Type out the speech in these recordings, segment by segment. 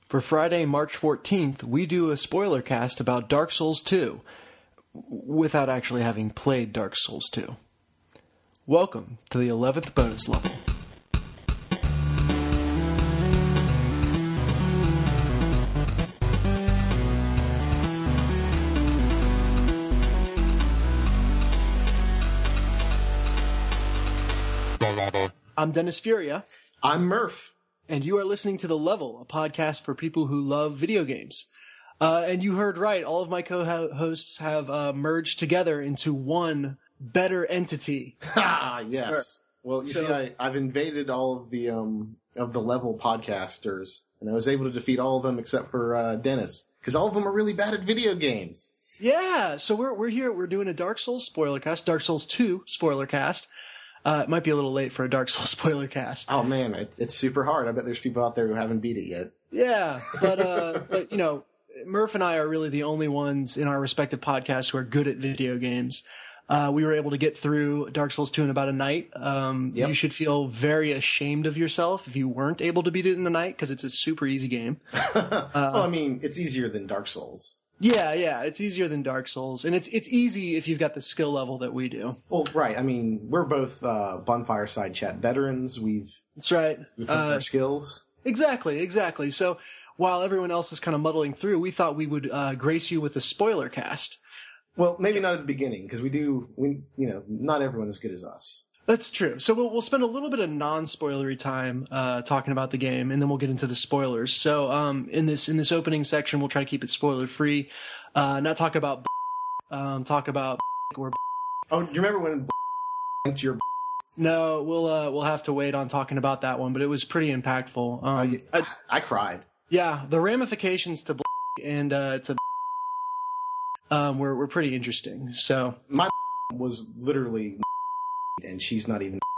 For Friday, March 14th, we do a spoiler cast about Dark Souls 2, without actually having played Dark Souls 2. Welcome to the 11th bonus level. I'm Dennis Furia. I'm Murph. And you are listening to The Level, a podcast for people who love video games. And you heard right, all of my co-hosts have merged together into one better entity. Yes. Well, you see, I've invaded all of the Level podcasters, and I was able to defeat all of them except for Dennis, because all of them are really bad at video games. Yeah, so we're here. We're doing a Dark Souls spoiler cast, Dark Souls 2 spoiler cast. It might be a little late for a Dark Souls spoiler cast. Oh man, it's super hard. I bet there's people out there who haven't beat it yet. Yeah, but you know, Murph and I are really the only ones in our respective podcasts who are good at video games. We were able to get through Dark Souls 2 in about a night. Yep. You should feel very ashamed of yourself if you weren't able to beat it in a night, because it's a super easy game. Well, I mean, it's easier than Dark Souls. Yeah, it's easier than Dark Souls, and it's easy if you've got the skill level that we do. Well, right. I mean, we're both Bonfire Side Chat veterans. That's right. We've honed our skills. Exactly. So while everyone else is kind of muddling through, we thought we would grace you with a spoiler cast. Well, maybe not at the beginning, because not everyone's as good as us. That's true. So we'll spend a little bit of non-spoilery time talking about the game, and then we'll get into the spoilers. So in this opening section, we'll try to keep it spoiler-free, not talk about talk about or. Oh, do you remember when your? No, we'll have to wait on talking about that one, but it was pretty impactful. I cried. Yeah, the ramifications to and to were pretty interesting. So my was literally. And she's not even.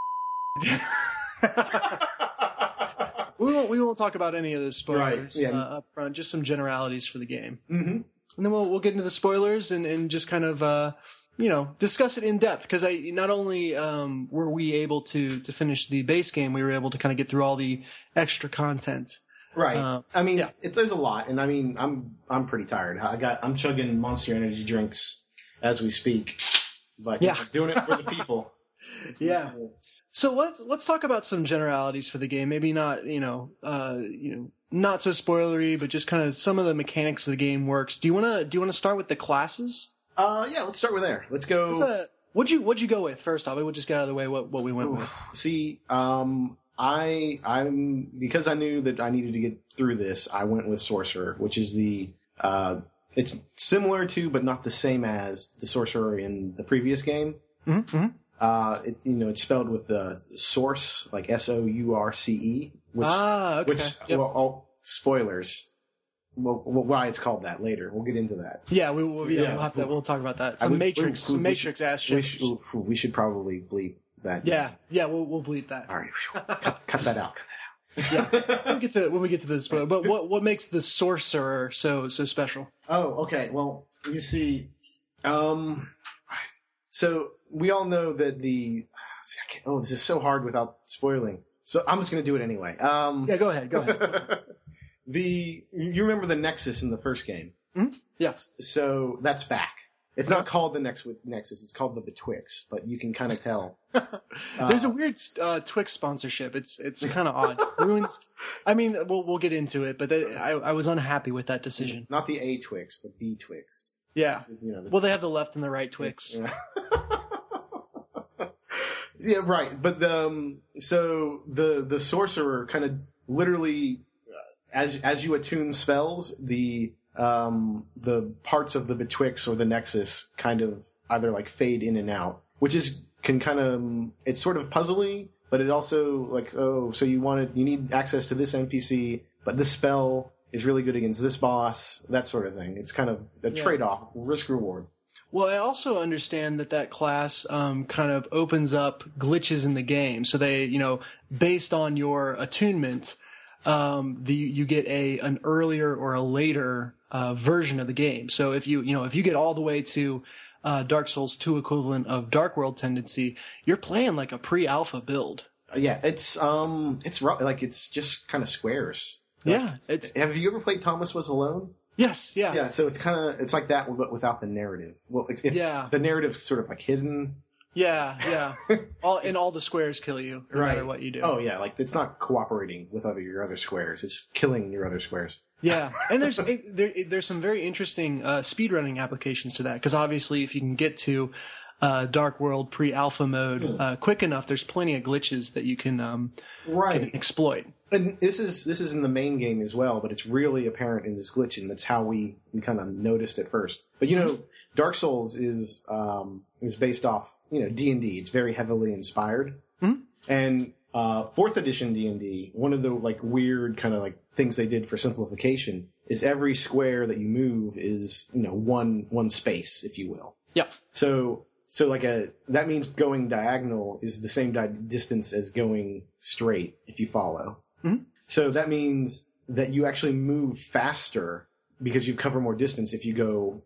We won't talk about any of the spoilers up front. Just some generalities for the game, mm-hmm. And then we'll get into the spoilers and just kind of discuss it in depth, because not only were we able to finish the base game, we were able to kind of get through all the extra content. Right. There's a lot, and I mean I'm pretty tired. I'm chugging Monster Energy drinks as we speak, but doing it for the people. Yeah. So let's talk about some generalities for the game. Maybe not, not so spoilery, but just kind of some of the mechanics of the game works. Do you want to start with the classes? Yeah, let's start with there. Let's go. What'd you go with first off? We'll just get out of the way what we went with. See, I'm because I knew that I needed to get through this, I went with Sorcerer, which is it's similar to but not the same as the Sorcerer in the previous game. Mm-hmm. It's spelled with the source, like Source, which spoilers. Well, why it's called that later. We'll get into that. Yeah, we'll talk about that. Some Matrix ass shit. We should probably bleep that. Yeah, we'll bleep that. All right, cut that out. Yeah, when we get to the spoiler. But what makes the Sorcerer so special? Oh, okay. Well, you see, so we all know that this is so hard without spoiling. So I'm just going to do it anyway. Yeah, go ahead. You remember the Nexus in the first game? Mm-hmm. Yes. So that's back. It's not called the Nexus. It's called the Betwixt, but you can kind of tell. There's a weird Twix sponsorship. It's kind of odd. Ruins. I mean, we'll get into it, but I was unhappy with that decision. Not the A Twix, the B Twix. Yeah. Well, they have the left and the right Twix. Yeah. Yeah, right. But so the Sorcerer kind of literally, as you attune spells, the parts of the Betwixt or the Nexus kind of either like fade in and out, which it's sort of puzzly, but it also so you need access to this NPC, but this spell is really good against this boss, that sort of thing. It's kind of a trade-off, risk-reward. Well, I also understand that class kind of opens up glitches in the game. So they, based on your attunement, you get an earlier or a later version of the game. So if you get all the way to Dark Souls 2 equivalent of Dark World Tendency, you're playing like a pre-alpha build. Yeah, it's rough. Like, it's just kind of squares. Yeah. It's Have you ever played Thomas Was Alone? yes. Yeah. Yeah, so it's like that, but without the narrative. Well, the narrative's sort of like hidden. Yeah. All the squares kill you, no matter what you do. Oh yeah, like it's not cooperating with your other squares. It's killing your other squares. Yeah, and there's some very interesting speedrunning applications to that, because obviously if you can get to Dark World pre-alpha mode quick enough, there's plenty of glitches that you can exploit. And this is in the main game as well, but it's really apparent in this glitch, and that's how we kind of noticed it first. But Dark Souls is based off D&D. It's very heavily inspired, and 4th edition D&D, one of the like weird kind of like things they did for simplification is every square that you move is one space, if you will. Yep. So like that means going diagonal is the same distance as going straight if you follow. Mm-hmm. So that means that you actually move faster because you cover more distance if you go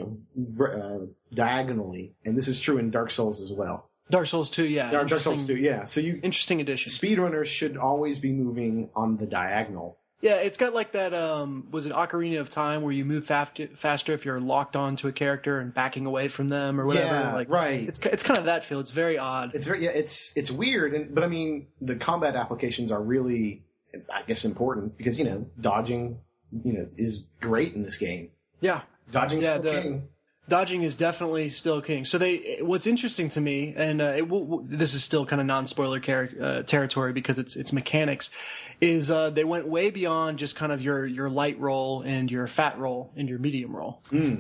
diagonally, and this is true in Dark Souls as well. Dark Souls 2, yeah. Dark Souls 2, yeah. So interesting addition. Speedrunners should always be moving on the diagonal. Yeah, it's got like that, was it Ocarina of Time, where you move faster if you're locked onto a character and backing away from them or whatever. Yeah, right. It's kind of that feel. It's very odd. It's weird, but I mean, the combat applications are really, I guess, important because, dodging, is great in this game. Yeah. Dodging's still king. Dodging is definitely still king. So what's interesting to me, and this is still kind of non-spoiler territory because it's mechanics, is they went way beyond just kind of your light roll and your fat roll and your medium roll.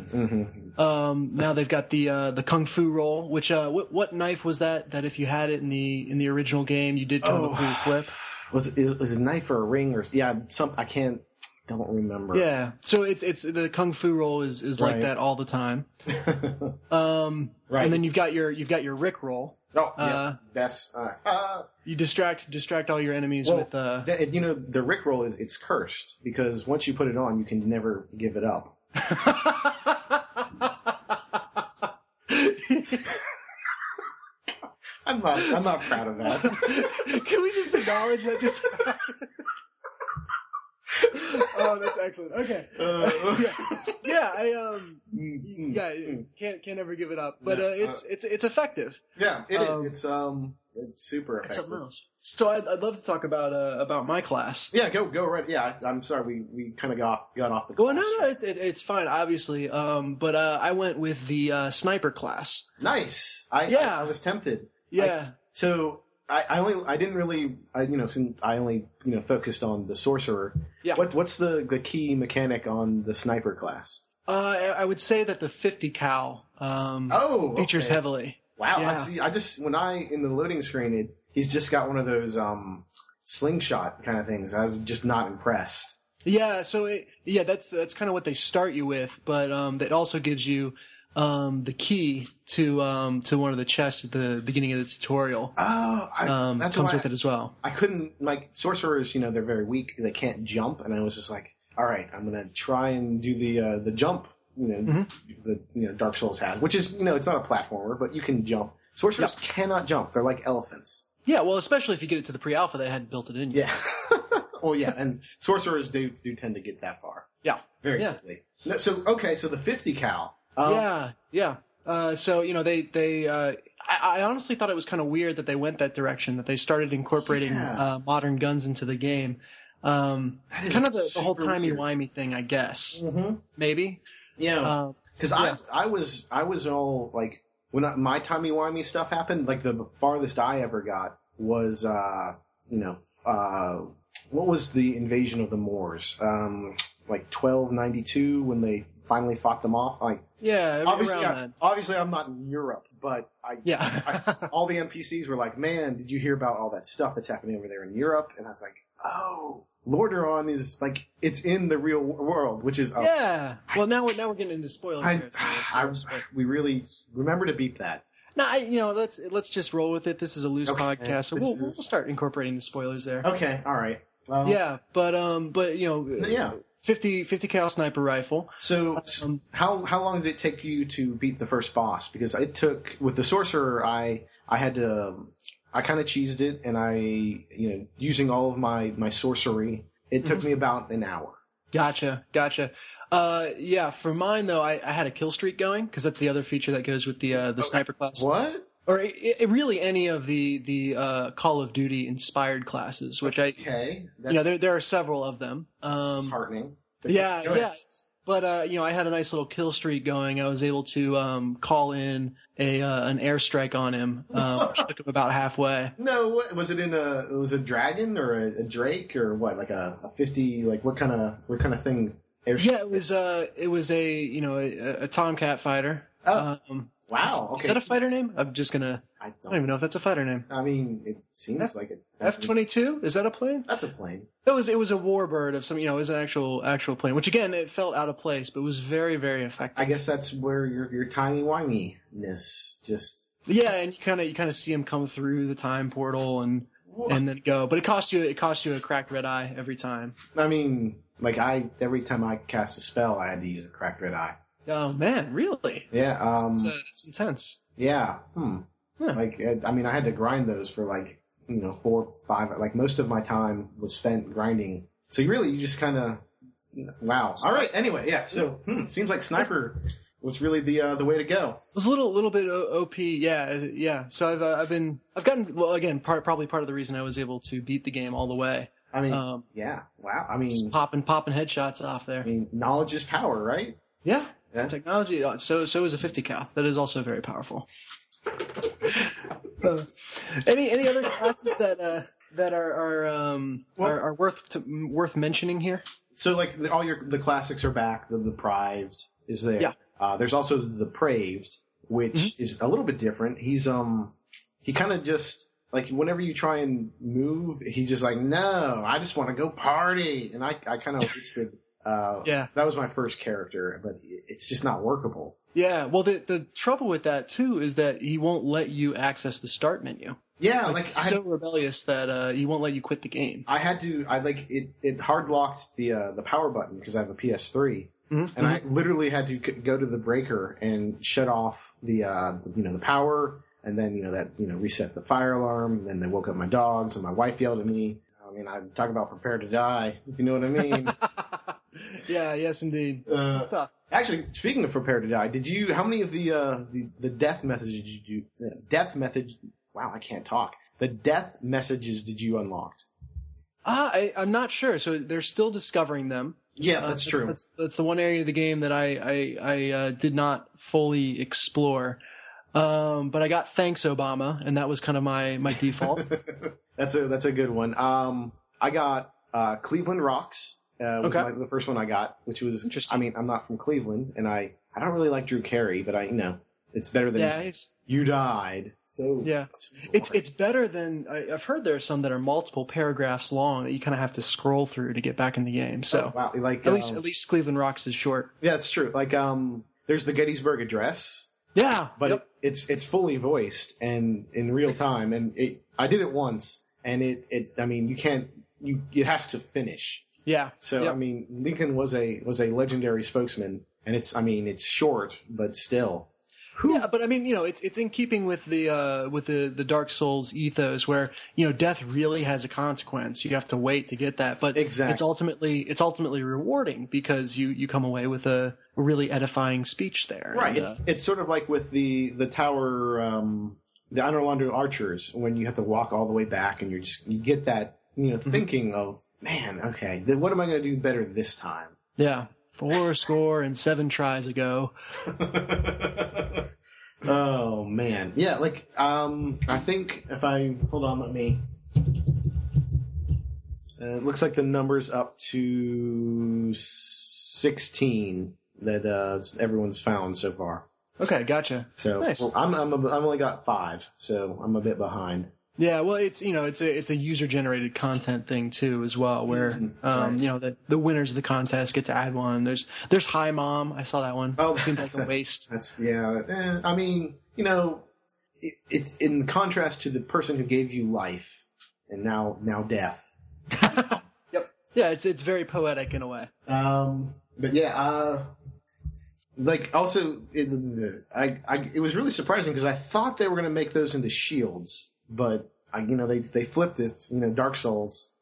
Now they've got the kung fu roll, which what knife was that if you had it in the original game you did kind of a cool flip? Was it a knife or a ring or don't remember. Yeah, so it's the kung fu roll is like that all the time. Right. And then you've got your Rick roll. Oh, yeah. That's you distract all your enemies with the Rick roll it's cursed because once you put it on, you can never give it up. I'm not proud of that. Can we just acknowledge that just happened? Oh, that's excellent. Okay. Can't ever give it up. But it's effective. Yeah, it is. It's super effective. Something else. So I'd love to talk about my class. Yeah, go right. Yeah, I'm sorry we kind of got off the class. Well, no, it's fine, obviously. But I went with the sniper class. Nice. I was tempted. Yeah. I didn't really, since I only, focused on the sorcerer. Yeah. What's the key mechanic on the sniper class? I would say that the 50 cal, features heavily. Wow. Yeah. In the loading screen, he's just got one of those, slingshot kind of things. I was just not impressed. Yeah. So that's kind of what they start you with, but, that also gives you, the key to one of the chests at the beginning of the tutorial. Oh, that comes with it as well. I couldn't, like, sorcerers, they're very weak. They can't jump, and I was just like, all right, I'm gonna try and do the jump, that Dark Souls has, which is, it's not a platformer, but you can jump. Sorcerers cannot jump. They're like elephants. Yeah, well, especially if you get it to the pre-alpha, they hadn't built it in yet. Yeah. Well, yeah, and sorcerers do tend to get that far. Yeah. Very quickly. So the 50 cal. Yeah. So I honestly thought it was kind of weird that they went that direction, that they started incorporating modern guns into the game. Kind of the whole timey-wimey thing, I guess. Mm-hmm. Maybe. Yeah. Because I was all like, when my timey-wimey stuff happened, like the farthest I ever got was, what was the invasion of the Moors? Like 1292 when they finally fought them off. Like, obviously I'm not in Europe, but all the NPCs were like, man, did you hear about all that stuff that's happening over there in Europe? And I was like, oh, Lordaeron is like, it's in the real world, which is, yeah. Well, now we're getting into spoilers. We really remember to beat that. No, let's just roll with it. This is a loose podcast, so we'll start incorporating the spoilers there. Okay. All right. But 50 cal sniper rifle. So how long did it take you to beat the first boss? Because it took, with the sorcerer, I kind of cheesed it, and using all of my sorcery, it took me about an hour. Gotcha. Yeah, for mine though, I had a kill streak going because that's the other feature that goes with the sniper class. What? Or really any of the Call of Duty inspired classes, which Okay. there are several of them. Disheartening. Yeah. But I had a nice little kill streak going. I was able to call in an airstrike on him, which took him about halfway. No, was it was a dragon or a drake or what? Like a 50? Like what kind of thing? Airstrike? Yeah, it was a Tomcat fighter. Oh. Wow. Okay. Is that a fighter name? I don't even know if that's a fighter name. I mean, it seems like it. F-22? Is that a plane? That's a plane. It was a warbird of some, it was an actual plane, which again, it felt out of place, but it was very, very effective. I guess that's where your timey-wimey-ness just. Yeah, and you kind of see him come through the time portal and then go, but it cost you a cracked red eye every time. I mean, like every time I cast a spell, I had to use a cracked red eye. Oh man, really? Yeah. It's intense. Yeah. Yeah. Like, I mean, I had to grind those for 4, 5. Like most of my time was spent grinding. So you just kind of, wow. All right. Anyway, yeah. So seems like sniper was really the way to go. It was a little bit OP. Yeah. So I've gotten, well, again, probably part of the reason I was able to beat the game all the way. I mean, yeah. Wow. I mean, just popping headshots off there. I mean, knowledge is power, right? Yeah. Technology. So is a 50 cal. That is also very powerful. Any other classes that are worth mentioning here? So like the classics are back. The deprived is there. Yeah. There's also the depraved, which is a little bit different. He's he kind of just like whenever you try and move, he's just like, no, I just want to go party, and I kind of wasted. That was my first character, but it's just not workable. Yeah, well, the trouble with that too is that he won't let you access the start menu. Yeah, he's so rebellious that he won't let you quit the game. It hard locked the power button because I have a PS3, and I literally had to go to the breaker and shut off the power, and then reset the fire alarm. And then they woke up my dogs, and my wife yelled at me. I mean, I talk about prepare to die, if you know what I mean. Yeah, yes, indeed. It's tough. Actually, speaking of prepare to die, how many of the death messages did you wow, I can't talk. The death messages did you unlock? I'm not sure. So they're still discovering them. Yeah, that's true. That's the one area of the game that I did not fully explore. But I got Thanks Obama, and that was kind of my default. That's a good one. I got Cleveland Rocks. Was the first one I got, which was interesting. I mean, I'm not from Cleveland, and I don't really like Drew Carey, but it's better than You Died. So yeah, it's better than I've heard. There are some that are multiple paragraphs long that you kind of have to scroll through to get back in the game. So wow. Like at least Cleveland Rocks is short. Yeah, it's true. Like there's the Gettysburg Address. Yeah, but it's fully voiced and in real time, and I did it once, and it has to finish. Yeah. So I mean, Lincoln was a legendary spokesman, and it's short, but still. Yeah, but I mean, it's in keeping with the Dark Souls ethos, where death really has a consequence. You have to wait to get that, but exactly. it's ultimately rewarding because you come away with a really edifying speech there. Right. And, it's sort of like with the tower, the Honor London Archers, when you have to walk all the way back, and you get that thinking of, man, okay, then what am I going to do better this time? Yeah. 407 tries ago. Oh man. Yeah, like I think if I hold on, let me it looks like the number's up to 16 that everyone's found so far. Okay, gotcha. So nice. Well, I'm only got 5, so I'm a bit behind. Yeah, well, it's a user generated content thing too as well, where the winners of the contest get to add one. There's Hi Mom, I saw that one. Oh, seems like a waste. That's I mean, it's in contrast to the person who gave you life and now death. Yep. Yeah, it's very poetic in a way. But yeah, like also it was really surprising because I thought they were going to make those into shields. But they flipped this, Dark Souls,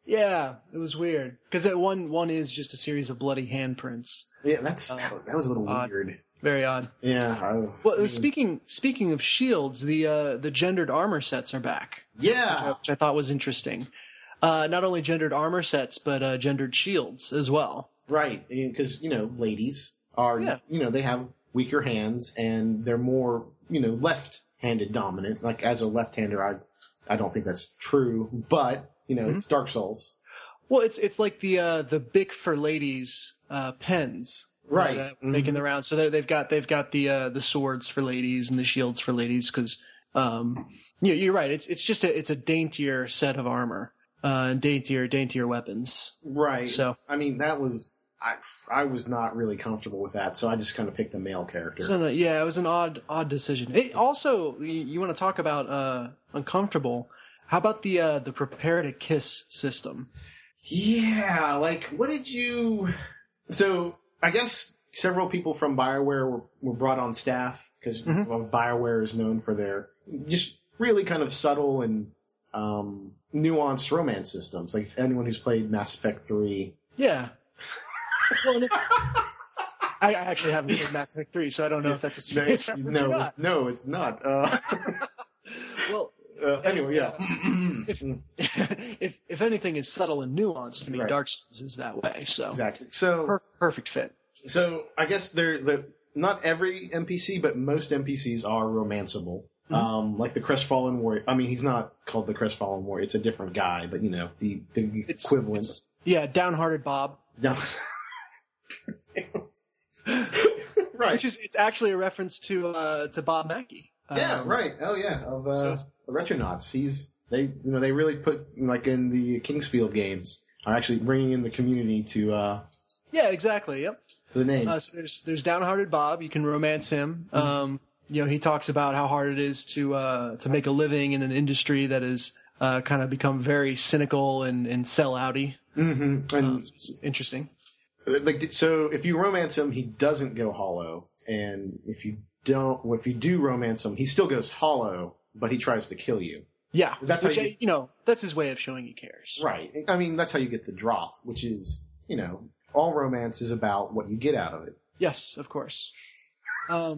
Yeah, it was weird because one is just a series of bloody handprints. Yeah, that was a little odd. weird. Very odd. Yeah. Well, speaking of shields, the gendered armor sets are back. Yeah. Which I thought was interesting. Not only gendered armor sets, but gendered shields as well. Right, because ladies are they have weaker hands and they're more left-handed dominant. Like as a left-hander, I don't think that's true, but it's Dark Souls. Well, it's like the Bic for ladies pens. Right, making the rounds. So they've got the swords for ladies and the shields for ladies because you're right. It's a daintier set of armor and daintier weapons. Right. So I mean that was I was not really comfortable with that, so I just kind of picked a male character. So yeah, it was an odd decision. Also, you want to talk about uncomfortable? How about the prepare to kiss system? Yeah, like what did you? So. I guess several people from BioWare were brought on staff because BioWare is known for their just really kind of subtle and nuanced romance systems. Like anyone who's played Mass Effect 3. Yeah. Well, I actually haven't played Mass Effect 3, so I don't know if that's a serious reference or not. No, it's not. Well. Anyway, yeah. if anything is subtle and nuanced, to me, right. Dark Souls is that way. So exactly. So perfect fit. So I guess not every NPC, but most NPCs are romanceable. Like the Crestfallen Warrior. I mean, he's not called the Crestfallen Warrior. It's a different guy, but the equivalent. Downhearted Bob. Right. It's actually a reference to Bob Mackey. Yeah, right. Oh yeah, of the Retronauts. They really put like in the Kingsfield games are actually bringing in the community to. Yeah, exactly. Yep. The name. So there's Downhearted Bob. You can romance him. He talks about how hard it is to make a living in an industry that has kind of become very cynical and sellouty. Mm-hmm. And it's interesting. So if you romance him, he doesn't go hollow, and if you do romance him, he still goes hollow, but he tries to kill you. Yeah, that's his way of showing he cares. Right. I mean, that's how you get the drop, which is all romance is about what you get out of it. Yes, of course. Yeah.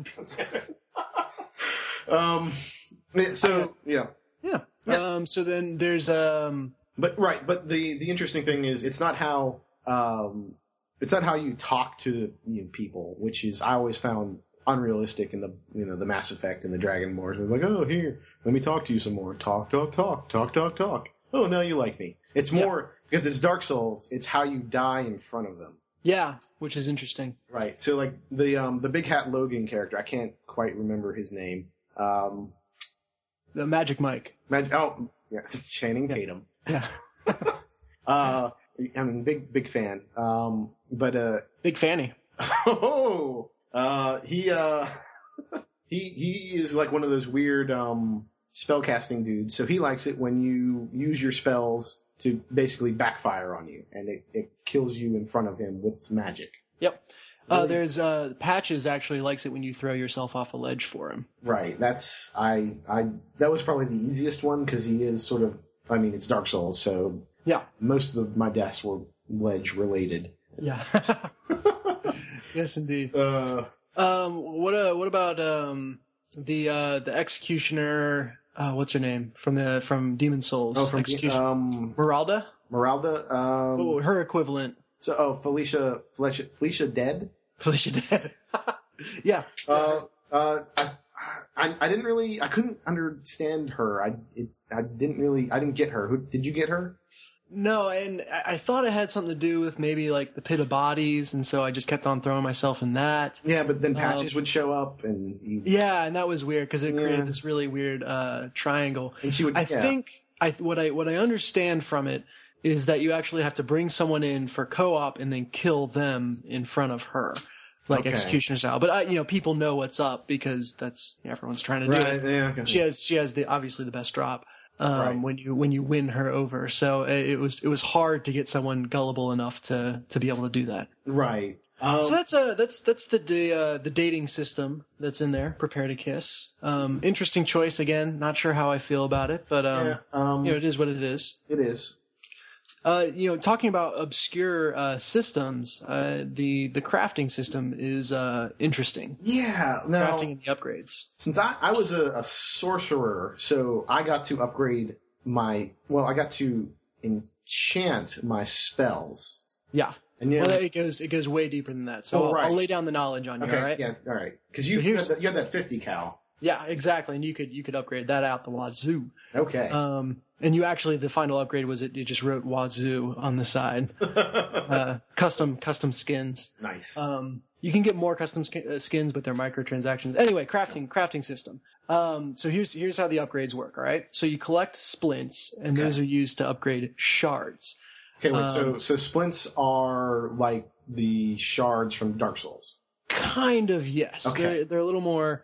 So then there's But the interesting thing is it's not how you talk to people, which is I always found unrealistic in the Mass Effect and the Dragon Wars. It's like, oh, here, let me talk to you some more. Talk. Oh, now you like me. It's more because it's Dark Souls. It's how you die in front of them. Yeah, which is interesting. Right. So like the Big Hat Logan character, I can't quite remember his name. The Magic Mike. Channing Tatum. Yeah. I mean, big fan. Big Fanny. Oh, he is like one of those weird spellcasting dudes. So he likes it when you use your spells to basically backfire on you, and it kills you in front of him with magic. Yep. There's Patches actually likes it when you throw yourself off a ledge for him. Right. That was probably the easiest one because he is sort of. I mean, it's Dark Souls, so yeah. Most of my deaths were ledge related. Yeah. Yes, indeed. What about the Executioner? What's her name from Demon Souls? Oh, from Meralda. Meralda. Her equivalent. So, Felicia Dead. Felicia Dead. Yeah. I didn't really. I couldn't understand her. I didn't get her. Did you get her? No, and I thought it had something to do with maybe like the Pit of Bodies, and so I just kept on throwing myself in that. Yeah, but then Patches would show up, and yeah, and that was weird because it created this really weird triangle. And she would. I think what I understand from it is that you actually have to bring someone in for co-op and then kill them in front of her, like Executioner style. But people know what's up because that's everyone's trying to do it. Yeah, okay. She has obviously the best drop. When you win her over, so it was hard to get someone gullible enough to be able to do that. Right. So that's the dating system that's in there. Prepare to kiss. Interesting choice again. Not sure how I feel about it, but it is what it is. It is. Talking about obscure systems, the crafting system is interesting. Yeah, now Crafting and the upgrades. since I was a sorcerer, so I got to upgrade I got to enchant my spells. Yeah. And Well, it goes way deeper than that. So right. I'll lay down the knowledge on you. Okay, All right. yeah, all right. Because you had that 50 cal. Yeah, exactly. And you could upgrade that out the wazoo. Okay. And you actually, the final upgrade was it just wrote wazoo on the side. Custom skins. Nice. You can get more custom skins, but they're microtransactions. Anyway, crafting system. So here's how the upgrades work. All right. So you collect splints, and those are used to upgrade shards. Okay, wait. So splints are like the shards from Dark Souls. Kind of, yes. Okay. They're a little more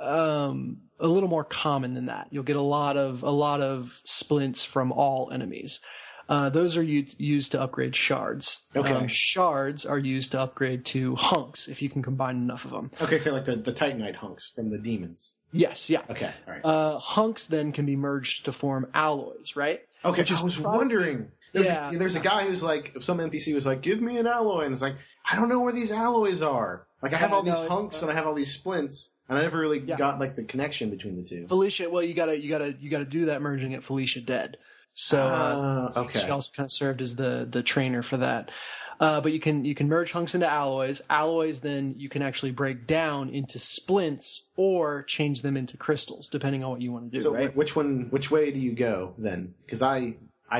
common than that. You'll get a lot of splints from all enemies. Those are used to upgrade shards. Okay. Shards are used to upgrade to hunks if you can combine enough of them. Okay, so like the Titanite hunks from the demons. Yes, yeah. Okay, all right. Hunks then can be merged to form alloys, right? Okay, I was wondering. There's a guy who's like, if some NPC was like, give me an alloy, and it's like, I don't know where these alloys are. Like, I have all these hunks and I have all these splints, and I never really got like the connection between the two. Felicia, well, you gotta do that merging at Felicia Dead. So okay. She also kind of served as the trainer for that. But you can merge hunks into alloys. Alloys then you can actually break down into splints or change them into crystals, depending on what you want to do. So right? which way do you go then? Because I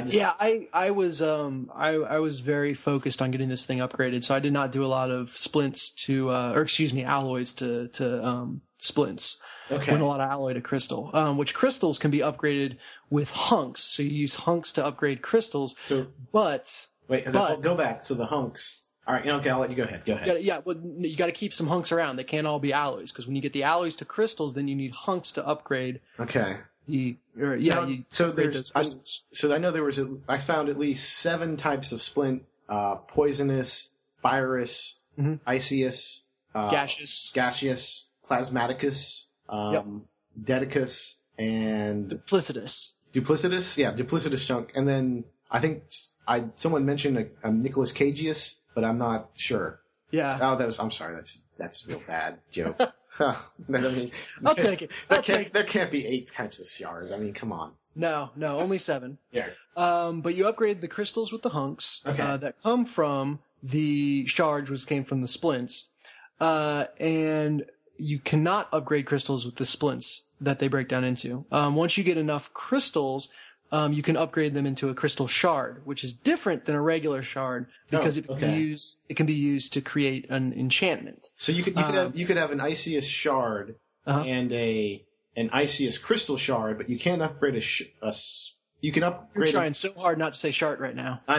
was very focused on getting this thing upgraded, so I did not do a lot of alloys to splints. Okay. Went a lot of alloy to crystal, which crystals can be upgraded with hunks. So you use hunks to upgrade crystals. So, go back. So the hunks. All right. Okay, I'll let you go ahead. Go ahead. You got to keep some hunks around. They can't all be alloys because when you get the alloys to crystals, then you need hunks to upgrade. Okay. So I know I found at least 7 types of splint: poisonous, firous, iceous, gaseous, plasmaticus, Dedicus, and Duplicitous. Yeah, duplicitous chunk. And then I think someone mentioned a Nicholas Cagius, but I'm not sure. Yeah. Oh, I'm sorry. That's a real bad joke. I'll take it. There can't be 8 types of shards. I mean, come on. No, only 7. Yeah. But you upgrade the crystals with the hunks that come from the shards, which came from the splints. And you cannot upgrade crystals with the splints that they break down into. Once you get enough crystals, you can upgrade them into a crystal shard, which is different than a regular shard because it can be used to create an enchantment. So you could have an Iceus shard and an Iceus crystal shard, but you can't upgrade you can upgrade. You're trying so hard not to say shard right now. I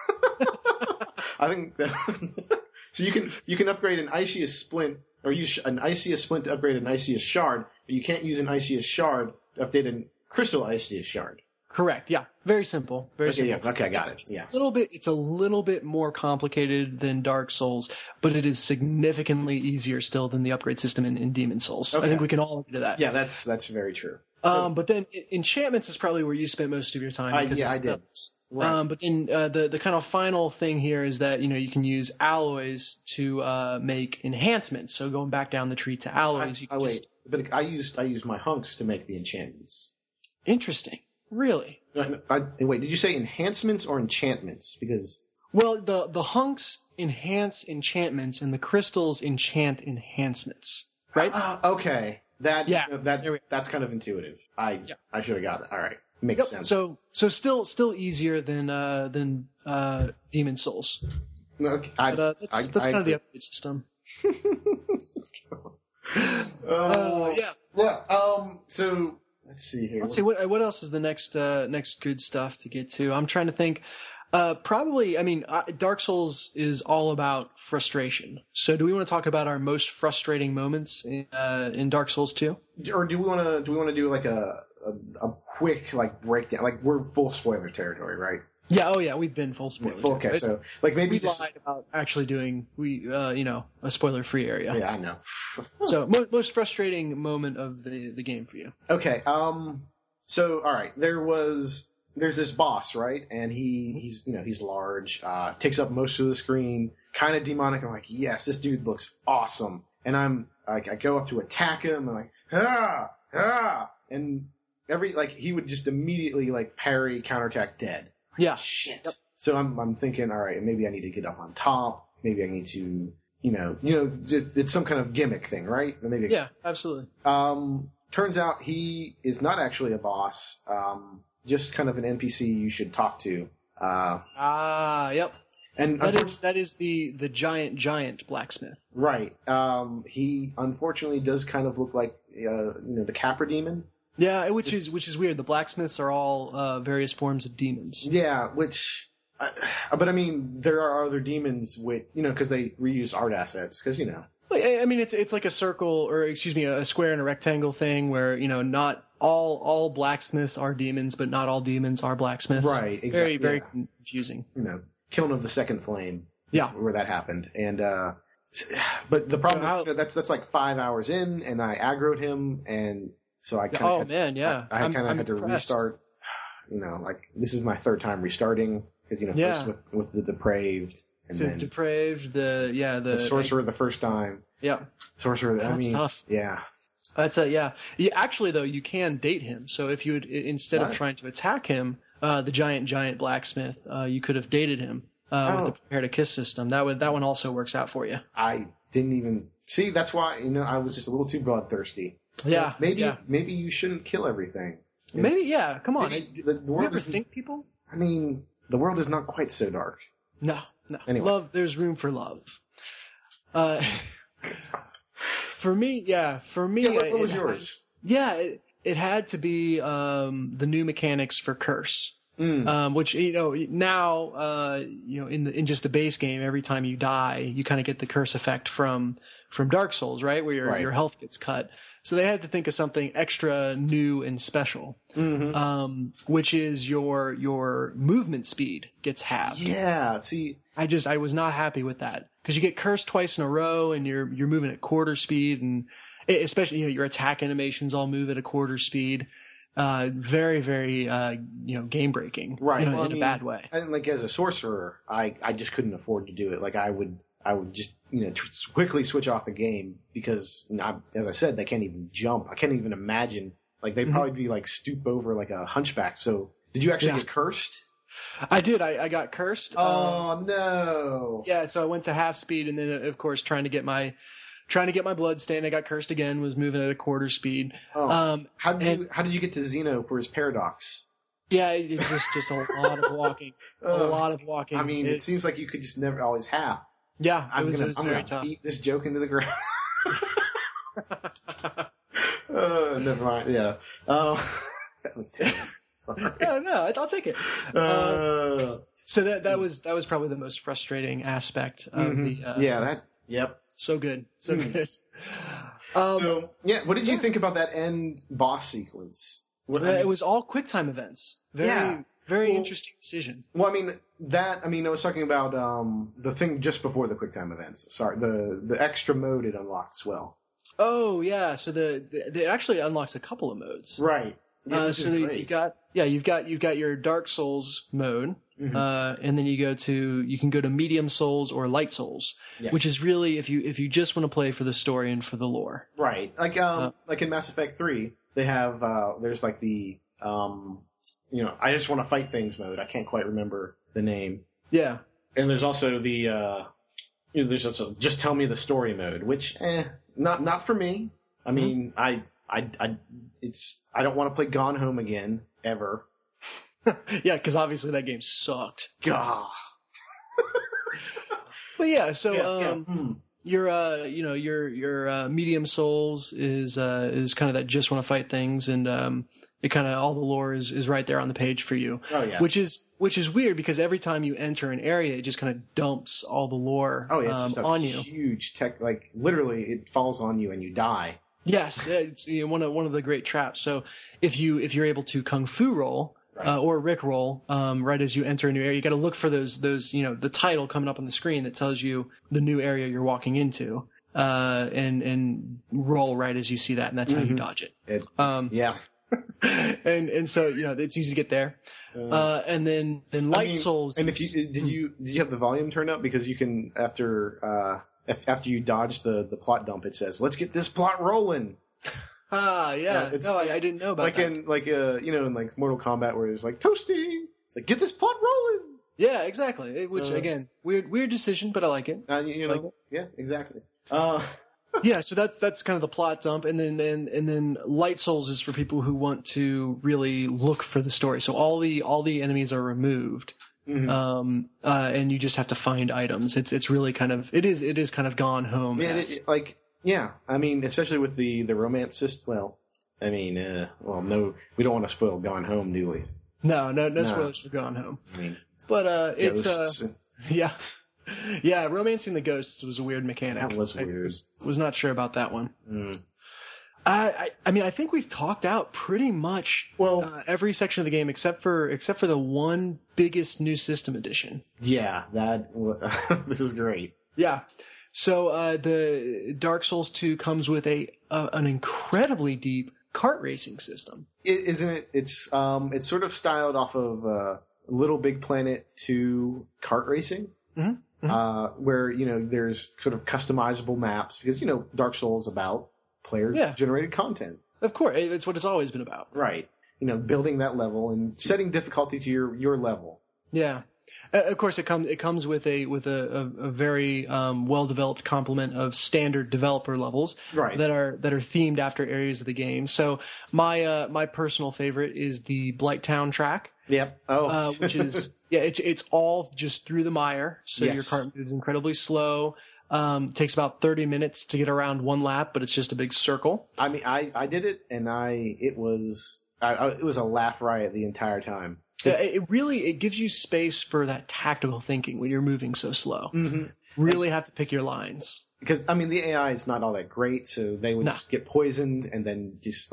think so. You can upgrade an Iceus splint, or use an Iceus splint to upgrade an Iceus shard, but you can't use an Iceus shard to update a crystal Iceus shard. Correct. Yeah. Very simple. Simple. Yeah. Okay. Got it. Yeah. It's a little bit more complicated than Dark Souls, but it is significantly easier still than the upgrade system in Demon Souls. Okay. I think we can all agree to that. Yeah, that's very true. But then enchantments is probably where you spent most of your time. I did. Right. But then the kind of final thing here is that you can use alloys to make enhancements. So going back down the tree to alloys, but I used my hunks to make the enchantments. Interesting. Really? Wait, did you say enhancements or enchantments? Because the hunks enhance enchantments and the crystals enchant enhancements. Right? Okay. That's kind of intuitive. I should have got it. All right. Makes sense. So still easier than Demon Souls. Okay. That's kind of the upgrade system. So let's see here. Let's see what else is the next good stuff to get to. I'm trying to think. Probably, Dark Souls is all about frustration. So do we want to talk about our most frustrating moments in Dark Souls 2? Or do we want to do like a quick breakdown? Like, we're full spoiler territory, right? Yeah. Oh yeah, we've been full spoiler. Okay, right? So maybe we lied about actually doing a spoiler free area. Yeah, I know. So most frustrating moment of the game for you. Okay. So all right, there was there's this boss, right? And he's large, takes up most of the screen, kind of demonic. I'm like, yes, this dude looks awesome. And I'm like, I go up to attack him, and like, and he would just immediately like parry, counterattack, dead. Yeah. Shit. Yep. So I'm thinking, all right, maybe I need to get up on top. Maybe I need to, it's some kind of gimmick thing, right? Maybe. Yeah, absolutely. Turns out he is not actually a boss. Just kind of an NPC you should talk to. Yep. And that is the giant blacksmith. Right. He unfortunately does kind of look like the Capra demon. Yeah, which is weird. The blacksmiths are all various forms of demons. Yeah, but I mean, there are other demons because they reuse art assets, because I mean, it's like a circle, or a square and a rectangle thing where, not all blacksmiths are demons, but not all demons are blacksmiths. Right, exactly. Very confusing. Kiln of the Second Flame. Yeah. Where that happened. And, but the problem is, that's like 5 hours in, and I aggroed him, and so I kind of I kind of had to restart, this is my third time restarting, because, first with the Depraved. And then Depraved, the Sorcerer the first time. Yeah. Sorcerer, that's tough. Yeah. That's actually, though, you can date him. So if you would, instead of trying to attack him, the giant blacksmith, you could have dated him with the Prepare to Kiss system. That one also works out for you. I didn't even see. That's why I was just a little too bloodthirsty. Yeah. Maybe you shouldn't kill everything. Come on. The world you ever think, people? I mean, the world is not quite so dark. No. Anyway. Love. There's room for love. For me. What was yours? It had to be the new mechanics for Curse. Which now in just the base game, every time you die, you kind of get the curse effect from Dark Souls, right, where your health gets cut. So they had to think of something extra new and special, which is your movement speed gets halved. Yeah, see, I was not happy with that, because you get cursed twice in a row, and you're moving at quarter speed, and especially your attack animations all move at a quarter speed. Very, very, game breaking. Right. In a bad way. And like as a sorcerer, I just couldn't afford to do it. Like I would just, quickly switch off the game, because, as I said, they can't even jump. I can't even imagine. Like they'd probably be like stoop over like a hunchback. So did you actually get cursed? I did. I got cursed. Oh, no. Yeah. So I went to half speed, and then of course trying to get my blood stain, I got cursed again, was moving at a quarter speed. Oh. How did you get to Xeno for his paradox? Yeah, it's just a lot of walking. A lot of walking. I mean, it seems like you could just never always half. Yeah, I'm very tough. Beat this joke into the ground. Never mind. Yeah. That was terrible. Sorry. No, I'll take it. So that was probably the most frustrating aspect of the. Yep. So good. Good. What did you think about that end boss sequence? It was all QuickTime events. Very interesting decision. Well, I was talking about the thing just before the QuickTime events. Sorry, the extra mode it unlocked as well. Oh yeah, so it actually unlocks a couple of modes. Right. Yeah, so you've got your Dark Souls mode, and then you can go to Medium Souls or Light Souls, which is really if you just want to play for the story and for the lore. Right. Like in Mass Effect 3, they have there's like the I just want to fight things mode. I can't quite remember the name. Yeah. And there's also the there's just tell me the story mode, which not for me. I mean, I don't want to play Gone Home again ever. Yeah, because obviously that game sucked. Gah. But yeah, so your Medium Souls is kind of that just want to fight things, and it kind of all the lore is right there on the page for you. Oh yeah. Which is weird, because every time you enter an area, it just kind of dumps all the lore it's on you. Huge tech, like literally it falls on you and you die. Yes, it's one of the great traps. So if you're able to kung fu roll or Rick roll right as you enter a new area, you got to look for those the title coming up on the screen that tells you the new area you're walking into, and roll right as you see that, and that's how you dodge it. Yeah. and so it's easy to get there. And then Light Souls. And if you did you have the volume turned up, because you can after you dodge the plot dump, it says, "Let's get this plot rolling." Yeah. No, I didn't know about that. In like Mortal Kombat, where there's like toasty. It's like, get this plot rolling. Yeah, exactly. Which again, weird decision, but I like it. Yeah, exactly. Yeah, so that's kind of the plot dump, and then Light Souls is for people who want to really look for the story. So all the enemies are removed, and you just have to find items. It's really kind of it is kind of Gone Home. Yeah, I mean, especially with the romance system. Well, I mean, no, we don't want to spoil Gone Home, do we? No spoilers for Gone Home. I mean, it's Yeah, romancing the ghosts was a weird mechanic. That was weird. I was not sure about that one. I mean, I think we've talked out pretty much every section of the game except for the one biggest new system edition. Yeah, this is great. Yeah. So the Dark Souls 2 comes with an incredibly deep kart racing system. Isn't it? It's sort of styled off of Little Big Planet 2 kart racing. Mm-hmm. Where, there's sort of customizable maps, because, Dark Souls is about player-generated content. Of course, that's what it's always been about. Right. Building that level and setting difficulty to your level. Yeah. Of course, it comes with a very well-developed complement of standard developer levels that are themed after areas of the game. So my personal favorite is the Blighttown track. Yep. Which is it's all just through the mire. So your cart moves incredibly slow. Takes about 30 minutes to get around one lap, but it's just a big circle. I mean, I did it, and it was a laugh riot the entire time. Yeah, it gives you space for that tactical thinking when you're moving so slow. Mm-hmm. Really have to pick your lines. Because, I mean, the AI is not all that great, so they would just get poisoned, and then just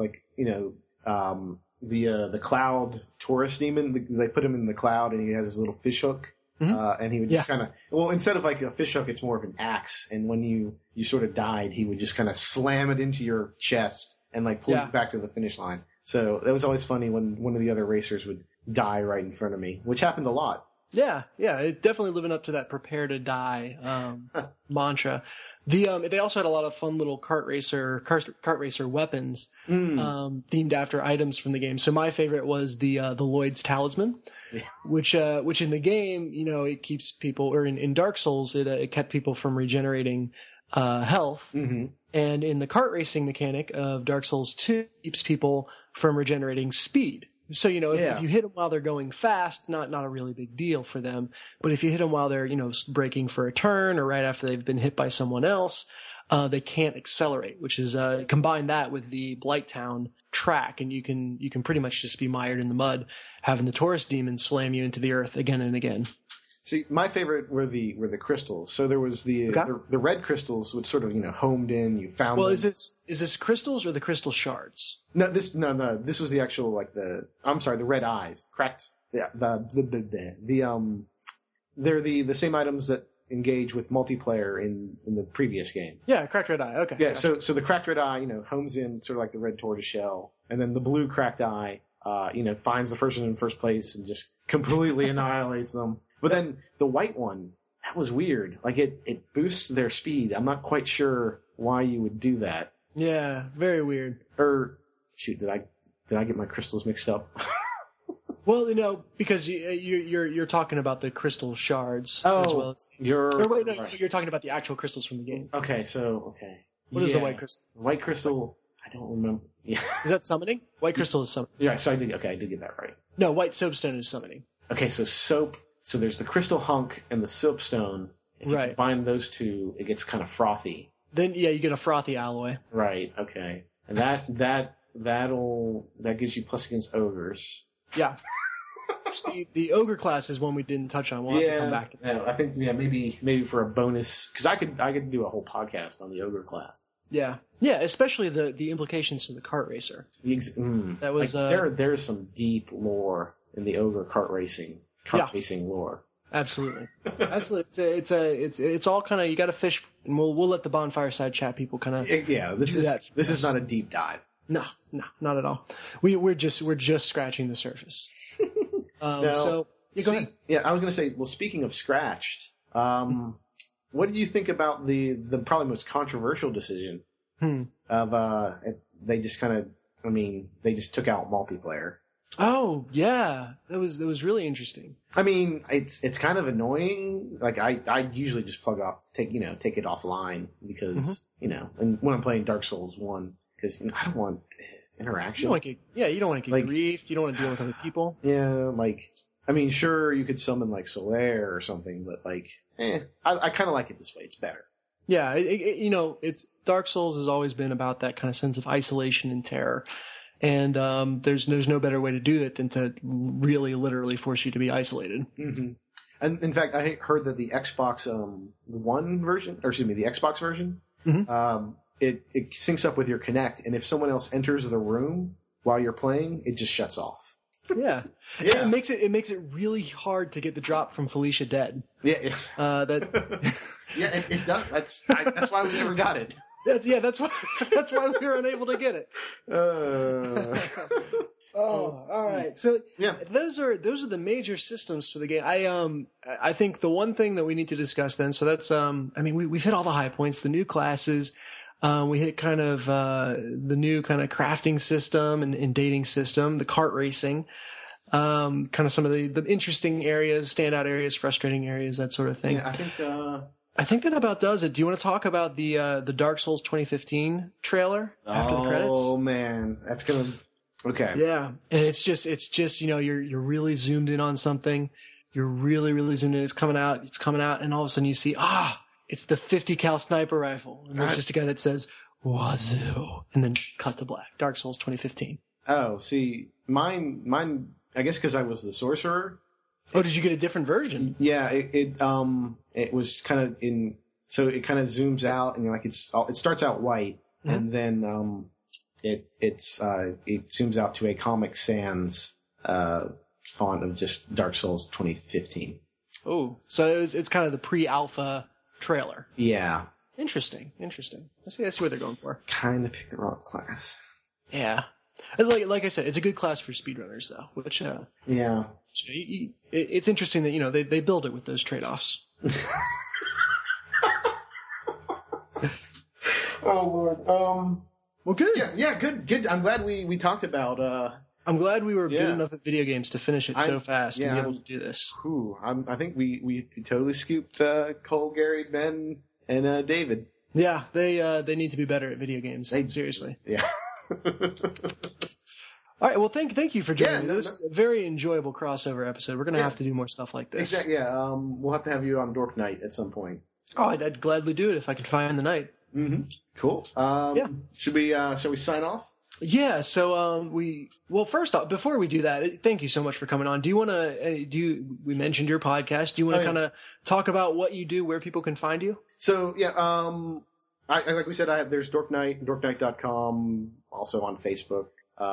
the cloud tourist demon, they put him in the cloud, and he has his little fish hook. And he would just kind of, instead of like a fish hook, it's more of an axe. And when you sort of died, he would just kind of slam it into your chest and like pull you back to the finish line. So that was always funny when one of the other racers would die right in front of me, which happened a lot. Yeah, it definitely living up to that prepare to die mantra. They also had a lot of fun little kart racer weapons themed after items from the game. So my favorite was the Lloyd's Talisman, which in the game, it keeps people, or in Dark Souls, it kept people from regenerating health. Mm-hmm. And in the kart racing mechanic of Dark Souls 2, it keeps people from regenerating speed. So, if you hit them while they're going fast, not a really big deal for them. But if you hit them while they're, braking for a turn or right after they've been hit by someone else, they can't accelerate, which is, combine that with the Blighttown track, and you can pretty much just be mired in the mud, having the tourist demon slam you into the earth again and again. See, my favorite were the crystals. So there was the red crystals, which sort of homed in. You found. Well, them. is this crystals or the crystal shards? No, this was the actual the red eyes, cracked. Yeah, they're the same items that engage with multiplayer in the previous game. Yeah, cracked red eye. Okay. Yeah, so the cracked red eye, homes in sort of like the red tortoise shell, and then the blue cracked eye, finds the person in first place and just completely annihilates them. But then the white one, that was weird. Like it boosts their speed. I'm not quite sure why you would do that. Yeah, very weird. Or shoot, did I get my crystals mixed up? Well, because you're talking about the crystal shards as well as you're talking about the actual crystals from the game. Okay. What is the white crystal? White crystal, I don't remember. Yeah. Is that summoning? White crystal is summoning. Yeah, so I did get that right. No, white soapstone is summoning. Okay, so soap. So there's the crystal hunk and the soapstone. If you combine those two, it gets kind of frothy. Then you get a frothy alloy. Right. Okay. And that gives you plus against ogres. Yeah. the ogre class is one we didn't touch on. We'll have to come back. Yeah, I think maybe for a bonus, because I could do a whole podcast on the ogre class. Yeah, especially the implications to the kart racer. That was there's some deep lore in the ogre kart racing lore. Absolutely. It's all kind of, you got to fish, and we'll let the bonfire side chat people kind of. This is not a deep dive. No, not at all. We're just scratching the surface. Now, So go ahead. Yeah, I was going to say, well, speaking of scratched, what did you think about the probably most controversial decision of they just kind of, they just took out multiplayer. Oh yeah, that was really interesting. I mean, it's kind of annoying. Like I usually just take it offline because and when I'm playing Dark Souls 1, because I don't want interaction. You don't want to get griefed. You don't want to deal with other people. Yeah, sure, you could summon like Solaire or something, but I kind of like it this way. It's better. Yeah, it's Dark Souls has always been about that kind of sense of isolation and terror. And there's no better way to do it than to really, literally force you to be isolated. Mm-hmm. And in fact, I heard that the Xbox One version, or excuse me, the Xbox version, it syncs up with your Kinect, and if someone else enters the room while you're playing, it just shuts off. Yeah. Yeah. It makes it really hard to get the drop from Felicia dead. Yeah. Yeah, it does. That's why we never got it. That's why we were unable to get it. All right. So yeah, those are the major systems for the game. I think the one thing that we need to discuss then. So that's we've hit all the high points, the new classes. We hit kind of the new kind of crafting system and dating system, the kart racing. Kind of some of the interesting areas, standout areas, frustrating areas, that sort of thing. Yeah, I think that about does it. Do you want to talk about the Dark Souls 2015 trailer after the credits? Oh man, that's gonna. Okay. Yeah, and it's just you're really zoomed in on something. You're really, really zoomed in. It's coming out, and all of a sudden you see it's the 50 cal sniper rifle, and there's just a guy that says Wazoo, and then cut to black. Dark Souls 2015. Oh, see, mine. I guess because I was the sorcerer. Oh, did you get a different version? Yeah, it was kind of so it kind of zooms out, and you're like, it starts out white, and then it zooms out to a Comic Sans font of just Dark Souls 2015. Oh, so it's kind of the pre-alpha trailer. Yeah. Interesting. I see what they're going for. Kind of picked the wrong class. Yeah. Like I said, it's a good class for speedrunners, though. Which yeah, it's interesting that they build it with those trade-offs. Oh Lord. Well, good. Yeah, good. I'm glad we talked about. I'm glad we were good enough at video games to finish it so fast and be able to do this. I think we totally scooped Cole, Gary, Ben, and David. Yeah, they need to be better at video games. Seriously. Yeah. All right. Well, thank you for joining me. This is a very enjoyable crossover episode. We're gonna have to do more stuff like this. Exactly. Yeah. We'll have to have you on Dork Night at some point. Oh, I'd gladly do it if I could find the night. Mm-hmm. Cool. Shall we sign off? Yeah. So first off, before we do that, thank you so much for coming on. Do you want to we mentioned your podcast. Do you want to kind of talk about what you do, where people can find you? So yeah. Like we said, there's Dork Night, dorknight.com, also on Facebook.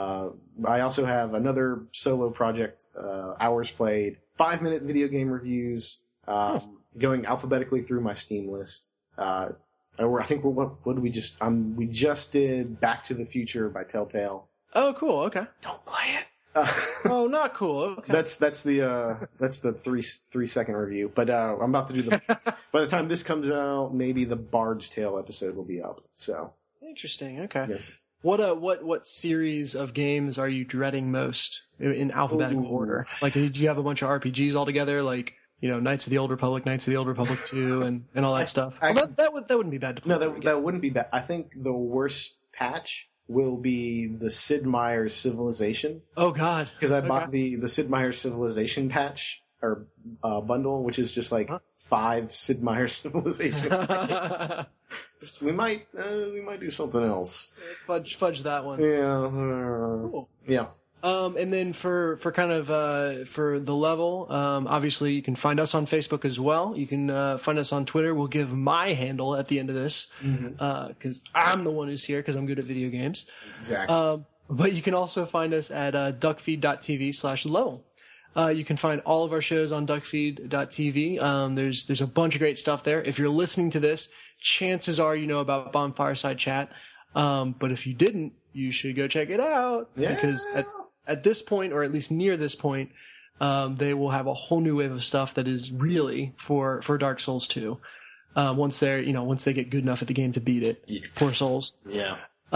I also have another solo project, Hours Played, 5-minute video game reviews, going alphabetically through my Steam list. I think what did we just, we just did Back to the Future by Telltale. Oh, cool. Okay. Don't play it. Oh, not cool. Okay. That's the 3-second review. But I'm about to do by the time this comes out, maybe the Bard's Tale episode will be up. So interesting. Okay. Yeah. What series of games are you dreading most in alphabetical order? Like, do you have a bunch of RPGs all together? Like, Knights of the Old Republic, Knights of the Old Republic 2, and all that stuff. That wouldn't be bad to play. No, that wouldn't be bad. I think the worst patch will be the Sid Meier's Civilization. Oh God! Because I bought the Sid Meier's Civilization patch or bundle, which is just like 5 Sid Meier's Civilization games. We might do something else. Fudge that one. Yeah. Cool. Yeah. And then for kind of for the level, obviously you can find us on Facebook as well. You can find us on Twitter. We'll give my handle at the end of this because I'm the one who's here because I'm good at video games. Exactly. But you can also find us at duckfeed.tv/level. You can find all of our shows on duckfeed.tv. There's a bunch of great stuff there. If you're listening to this, chances are you know about Bonfireside Chat. But if you didn't, you should go check it out. Yeah. Because at this point, or at least near this point, they will have a whole new wave of stuff that is really for Dark Souls 2. Once they get good enough at the game to beat it. Yeah. Poor souls. Yeah.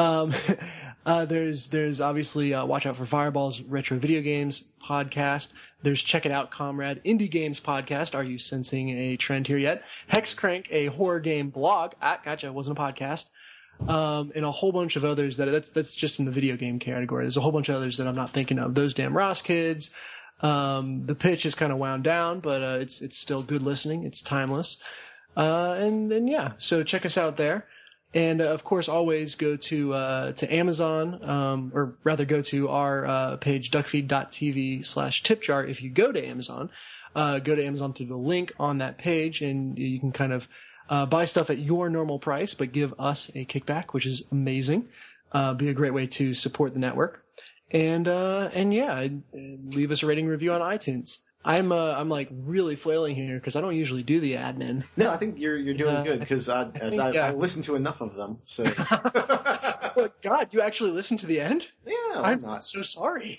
There's obviously Watch Out for Fireballs Retro Video Games podcast. There's Check It Out Comrade Indie Games podcast. Are you sensing a trend here yet? Hexcrank, a horror game blog. Gotcha, it wasn't a podcast. And a whole bunch of others that's just in the video game category. There's a whole bunch of others that I'm not thinking of. Those Damn Ross Kids. The pitch is kind of wound down, but it's still good listening. It's timeless. And yeah, so check us out there. And of course, always go to Amazon, or rather go to our page duckfeed.tv/tipjar. If you go to Amazon, go to Amazon through the link on that page, and you can kind of buy stuff at your normal price, but give us a kickback, which is amazing. Be a great way to support the network. And yeah, leave us a rating review on iTunes. I'm like really flailing here because I don't usually do the admin. No, I think you're doing good because I listened to enough of them. So, oh, God, you actually listened to the end? Yeah, I'm not so sorry.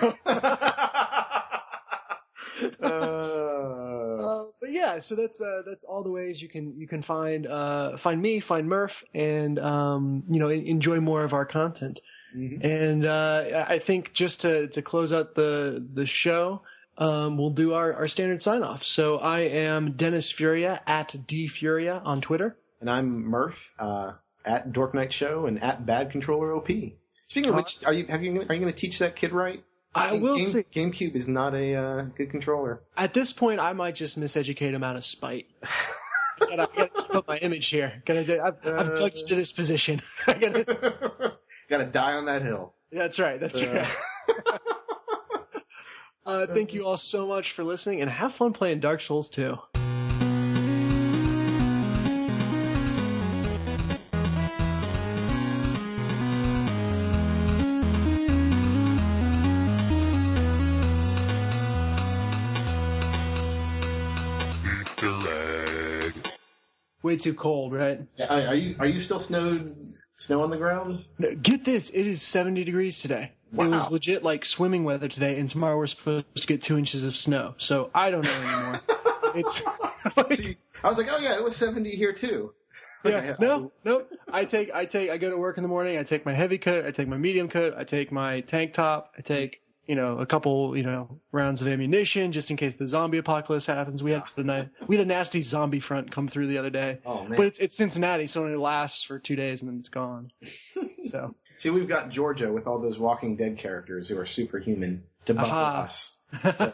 But yeah, so that's all the ways you can find me, find Murph, and enjoy more of our content. Mm-hmm. And I think just to close out the show. We'll do our standard sign-off. So I am Dennis Furia at dfuria on Twitter. And I'm Murph at Dork Night Show and at Bad Controller OP. Speaking of which, are you going to teach that kid right? I will see. GameCube is not a good controller. At this point, I might just miseducate him out of spite. I gotta keep up my image here. I've dug into this position. Gotta die on that hill. That's right. That's right. Thank you all so much for listening, and have fun playing Dark Souls 2. Way too cold, right? Are you still snow on the ground? No, get this, it is 70 degrees today. Wow. It was legit like swimming weather today, and tomorrow we're supposed to get 2 inches of snow. So I don't know anymore. It's. See, I was like, oh yeah, it was 70 here too. Yeah, no. I go to work in the morning. I take my heavy coat. I take my medium coat. I take my tank top. I take a couple rounds of ammunition just in case the zombie apocalypse happens. We had a nasty zombie front come through the other day. Oh man! But it's Cincinnati, so it lasts for 2 days and then it's gone. So. See, we've got Georgia with all those Walking Dead characters who are superhuman to buff us. So.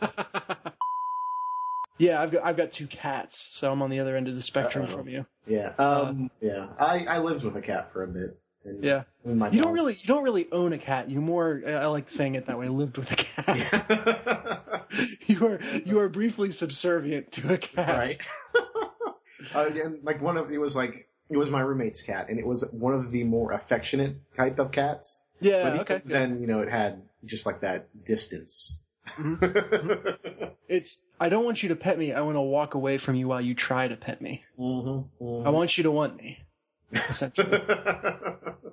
Yeah, I've got 2 cats, so I'm on the other end of the spectrum from you. Yeah. Yeah. I lived with a cat for a bit. Yeah. You don't really own a cat. I like saying it that way. Lived with a cat. You are briefly subservient to a cat. Right. And it was my roommate's cat, and it was one of the more affectionate type of cats. Yeah. But okay. Then it had just like that distance. Mm-hmm. I don't want you to pet me. I want to walk away from you while you try to pet me. Mm-hmm. Mm-hmm. I want you to want me. Essentially.